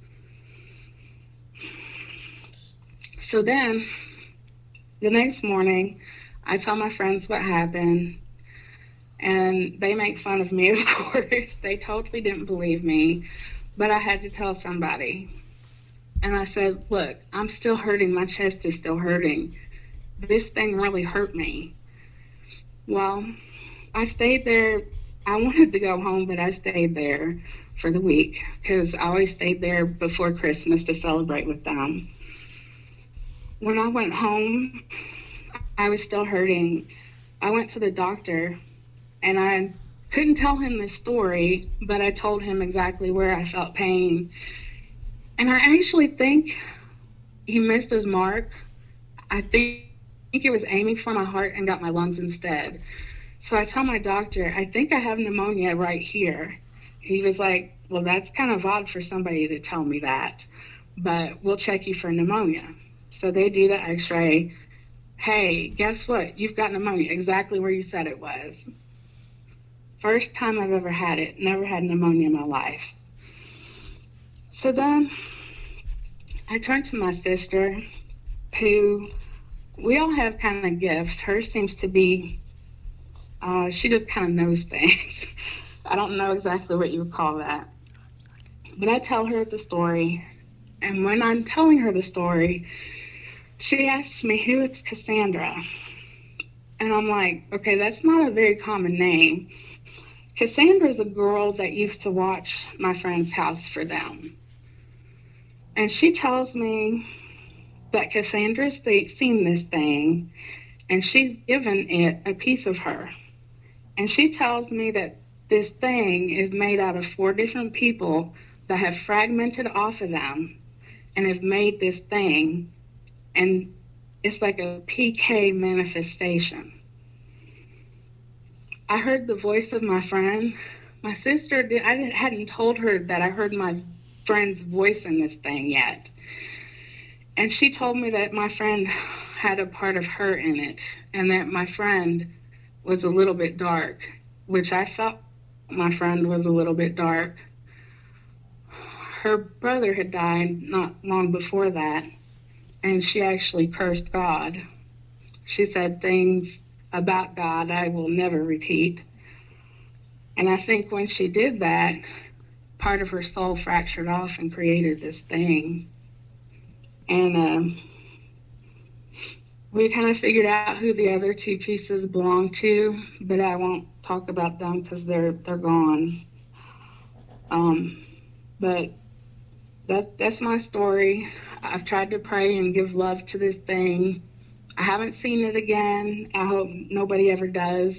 So then, the next morning, I tell my friends what happened, and they make fun of me, of course. They totally didn't believe me, but I had to tell somebody. And I said, look, I'm still hurting. My chest is still hurting. This thing really hurt me. Well, I stayed there. I wanted to go home, but I stayed there for the week because I always stayed there before Christmas to celebrate with them. When I went home, I was still hurting. I went to the doctor, and I couldn't tell him the story, but I told him exactly where I felt pain. And I actually think he missed his mark. I think think it was aiming for my heart and got my lungs instead. So I tell my doctor, I think I have pneumonia right here. He was like, well, that's kind of odd for somebody to tell me that, but we'll check you for pneumonia. So they do the x-ray. Hey, guess what? You've got pneumonia exactly where you said it was. First time I've ever had it. Never had pneumonia in my life. So then I turned to my sister, who we all have kind of gifts. Hers seems to be, she just kind of knows things. I don't know exactly what you would call that. But I tell her the story. And when I'm telling her the story, she asks me, who is Cassandra? And I'm like, okay, that's not a very common name. Cassandra's a girl that used to watch my friend's house for them. And she tells me that Cassandra's seen this thing, and she's given it a piece of her. And she tells me that this thing is made out of 4 different people that have fragmented off of them and have made this thing, and it's like a PK manifestation. I heard the voice of my friend. My sister, I hadn't told her that I heard my friend's voice in this thing yet. And she told me that my friend had a part of her in it, and that my friend was a little bit dark, which I felt my friend was a little bit dark. Her brother had died not long before that, and she actually cursed God. She said things about God I will never repeat. And I think when she did that, part of her soul fractured off and created this thing. And we kind of figured out who the other 2 pieces belong to, but I won't talk about them because they're gone. But that's my story. I've tried to pray and give love to this thing. I haven't seen it again. I hope nobody ever does.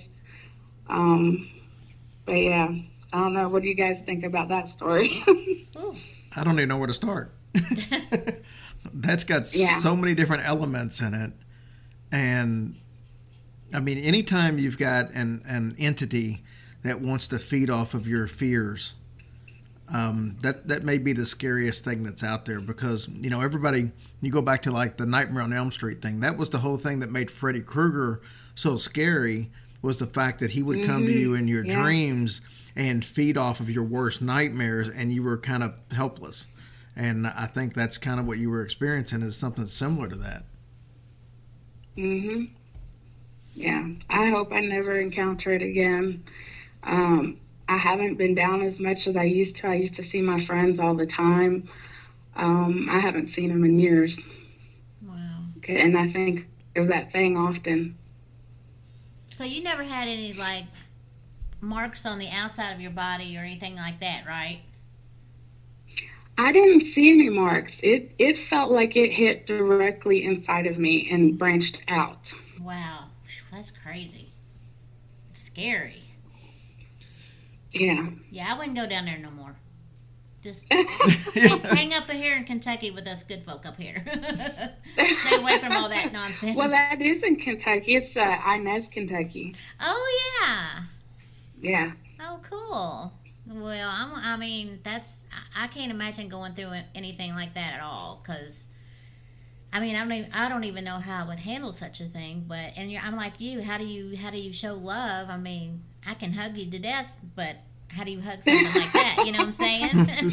But yeah, I don't know. What do you guys think about that story? I don't even know where to start. That's got so many different elements in it. And I mean, anytime you've got an entity that wants to feed off of your fears, that may be the scariest thing that's out there, because, you know, everybody, you go back to like the Nightmare on Elm Street thing. That was the whole thing that made Freddy Krueger so scary, was the fact that he would come to you in your dreams and feed off of your worst nightmares, and you were kind of helpless. And I think that's kind of what you were experiencing, is something similar to that. Yeah, I hope I never encounter it again. I haven't been down as much as I used to. I used to see my friends all the time. I haven't seen them in years. Wow. And I think of that thing often. So you never had any, like, marks on the outside of your body or anything like that, right? I didn't see any marks. It felt like it hit directly inside of me and branched out. Wow. That's crazy. Scary. Yeah. Yeah, I wouldn't go down there no more. Just hang up here in Kentucky with us good folk up here. Stay away from all that nonsense. Well, that is in Kentucky. It's Inez, Kentucky. Oh, yeah. Yeah. Oh, cool. Well, I can't imagine going through anything like that at all, because, I mean, I don't even know how I would handle such a thing. But I'm like you. How do you show love? I mean, I can hug you to death, but how do you hug something like that? You know what I'm saying?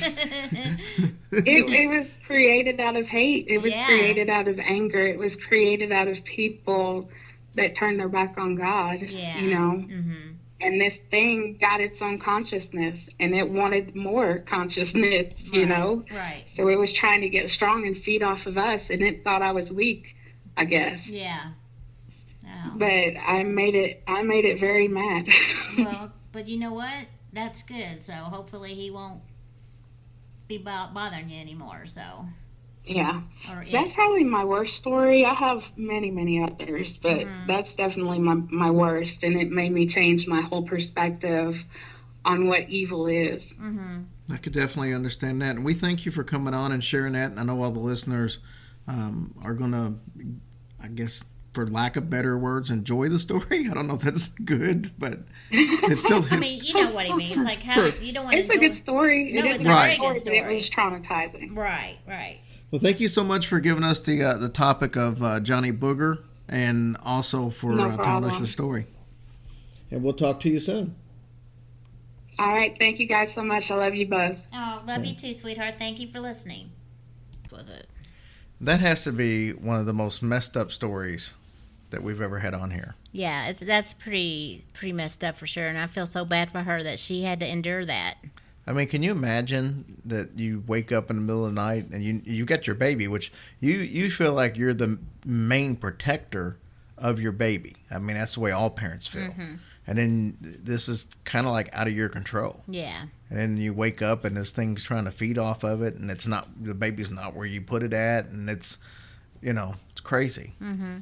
It was created out of hate. It was created out of anger. It was created out of people that turned their back on God. Yeah. You know. Mm-hmm. And this thing got its own consciousness, and it wanted more consciousness, you know? Right. So it was trying to get strong and feed off of us, and it thought I was weak, I guess. Yeah. Oh. But I made it very mad. Well, but you know what? That's good. So hopefully he won't be bothering you anymore, so. Yeah. That's probably my worst story. I have many, many others, but that's definitely my worst, and it made me change my whole perspective on what evil is. I could definitely understand that, and we thank you for coming on and sharing that. And I know all the listeners are going to, I guess, for lack of better words, enjoy the story. I don't know if that's good, but it's still. I mean, you know what he means. Like how you don't want to. It's a good story. No, It is it's a a Right. very good story, but story. it was traumatizing. Right, right. Well, thank you so much for giving us the topic of Johnny Booger, and also for No telling us problem. the story. And we'll talk to you soon. All right. Thank you guys so much. I love you both. Oh, love you too, sweetheart. Thank you for listening. Was it? That has to be one of the most messed up stories that we've ever had on here. Yeah, that's pretty messed up for sure, and I feel so bad for her that she had to endure that. I mean, can you imagine that you wake up in the middle of the night and you got your baby, which you feel like you're the main protector of your baby. I mean, that's the way all parents feel. Mm-hmm. And then this is kind of like out of your control. Yeah. And then you wake up and this thing's trying to feed off of it, and it's not, the baby's not where you put it at, and it's, it's crazy. Mm-hmm.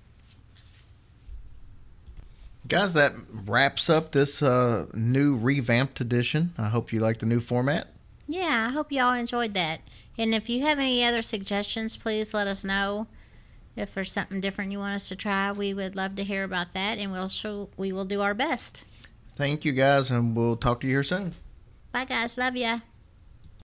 Guys, that wraps up this new revamped edition. I hope you like the new format. Yeah, I hope y'all enjoyed that. And if you have any other suggestions, please let us know. If there's something different you want us to try, we would love to hear about that, and we will do our best. Thank you, guys, and we'll talk to you here soon. Bye, guys. Love ya.